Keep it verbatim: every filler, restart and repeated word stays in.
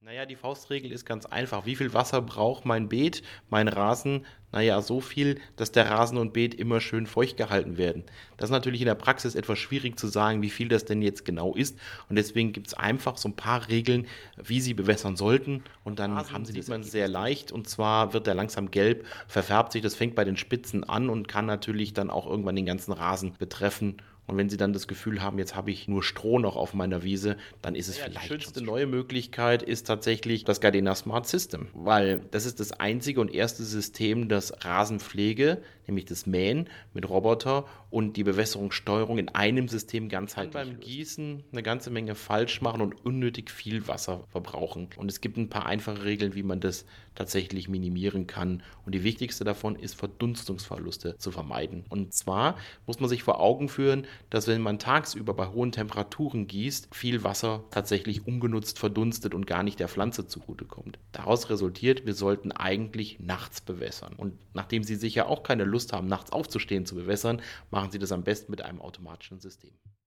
Naja, die Faustregel ist ganz einfach. Wie viel Wasser braucht mein Beet, mein Rasen? Naja, so viel, dass der Rasen und Beet immer schön feucht gehalten werden. Das ist natürlich in der Praxis etwas schwierig zu sagen, wie viel das denn jetzt genau ist. Und deswegen gibt es einfach so ein paar Regeln, wie Sie bewässern sollten. Und dann Rasen haben Sie sieht das man Ergebnis sehr sehr durch. leicht und zwar wird er langsam gelb, verfärbt sich. Das fängt bei den Spitzen an und kann natürlich dann auch irgendwann den ganzen Rasen betreffen. Und wenn Sie dann das Gefühl haben, jetzt habe ich nur Stroh noch auf meiner Wiese, dann ist es Naja, die vielleicht schon schönste zu neue spät. Möglichkeit ist tatsächlich das Gardena Smart System, weil das ist das einzige und erste System, das Rasenpflege, nämlich das Mähen mit Roboter und die Bewässerungssteuerung in einem System Kann ganzheitlich beim löst. Gießen eine ganze Menge falsch machen und unnötig viel Wasser verbrauchen. Und es gibt ein paar einfache Regeln, wie man das tatsächlich minimieren kann. Und die wichtigste davon ist, Verdunstungsverluste zu vermeiden. Und zwar muss man sich vor Augen führen, dass wenn man tagsüber bei hohen Temperaturen gießt, viel Wasser tatsächlich ungenutzt verdunstet und gar nicht der Pflanze zugutekommt. Daraus resultiert, wir sollten eigentlich nachts bewässern. Und nachdem Sie sicher auch keine Lust haben, nachts aufzustehen zu bewässern, machen Sie das am besten mit einem automatischen System.